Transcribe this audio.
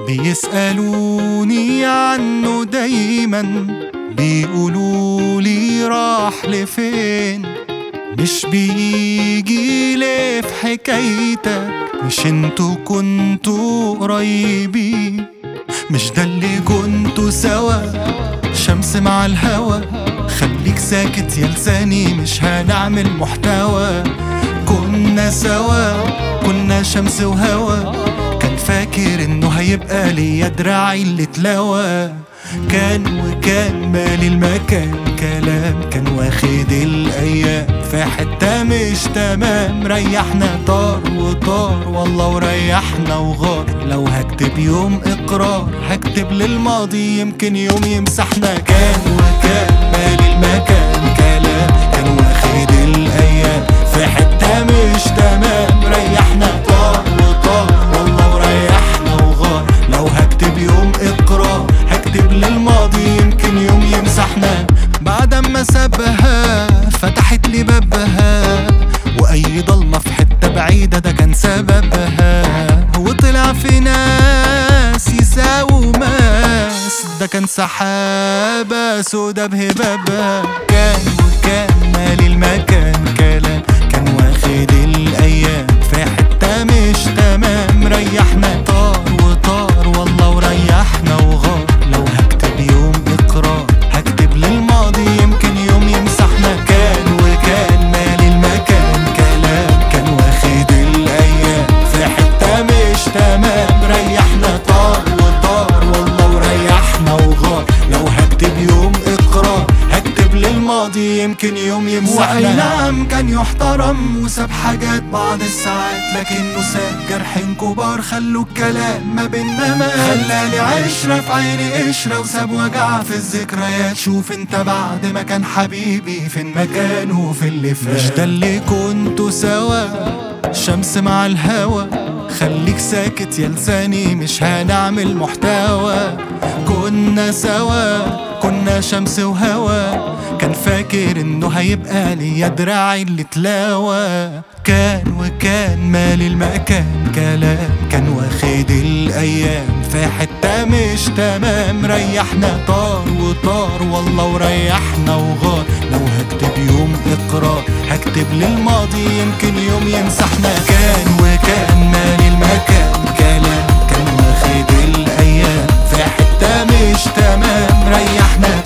بيسألوني عنه دايما، بيقولولي راح لفين. مش بيجي ليه في حكايتك؟ مش انتوا كنتوا قريبين؟ مش ده اللي كنتوا سوا؟ شمس مع الهوا. خليك ساكت يا لساني، مش هنعمل محتوى. كنا سوا، كنا شمس وهوا. كان فاكر انه هيبقى ليا دراعي اللي اتلوى. كان وكان مالي المكان كلام، كان واخد الايام في حتة مش تمام. ريحنا طار وطار والله وريحنا وغار. لو هكتب يوم اقرار هكتب للماضي، يمكن يوم يمسحنا. كان وكان مالي المكان كلام، كان واخد الايام في حتة مش تمام. ريحنا طار وطار والله وريحنا وغار. لو هكتب يوم اقرار هكتب للماضي، يمكن يوم يمسحنا. بعد ما سابها فتحت لي بابها، واي ضلمة في حتة بعيدة ده كان سببها. وطلع في ناس يساووا ماس، ده كان سحابة سودا بهبابها. كان وكان مالي المكان كلام، كان واخد الايام في حتة مش تمام. ريحنا طار وطار والله وريحنا وغار. لو هكتب يوم اقرار هكتب للماضي، يمكن يوم يمسحنا. كان وكان مالي المكان كلام، كان واخد الايام في حتة مش تمام. ريحنا طار وطار والله وريحنا وغار. لو هكتب يوم اقرار هكتب للماضي، يمكن يوم يمسحنا. واي نعم كان يحترم وساب حاجات بعض الساعات، لكنه ساب جرحين كبار خلوا الكلام ما بينا مات. خلاني عشرة في عيني قشرة وساب وجع في الذكريات. شوف انت بعد ما كان حبيبي فين مكانه في اللي فات. مش ده اللي كنتوا سوا؟ شمس مع الهوا. خليك ساكت يا لساني، مش هنعمل محتوى. كنا سوا، كنا شمس وهوا. كان فاكر انه هيبقى ليا دراعي اللي اتلاوى. كان وكان مالي المكان كلام، كان واخد الايام في حتة مش تمام. ريحنا طار وطار والله وريحنا وغار. لو هكتب يوم اقرار هكتب للماضي، يمكن يوم يمسحنا. كان وكان مالي المكان كلام، كان واخد الايام في حتة مش تمام. ريحنا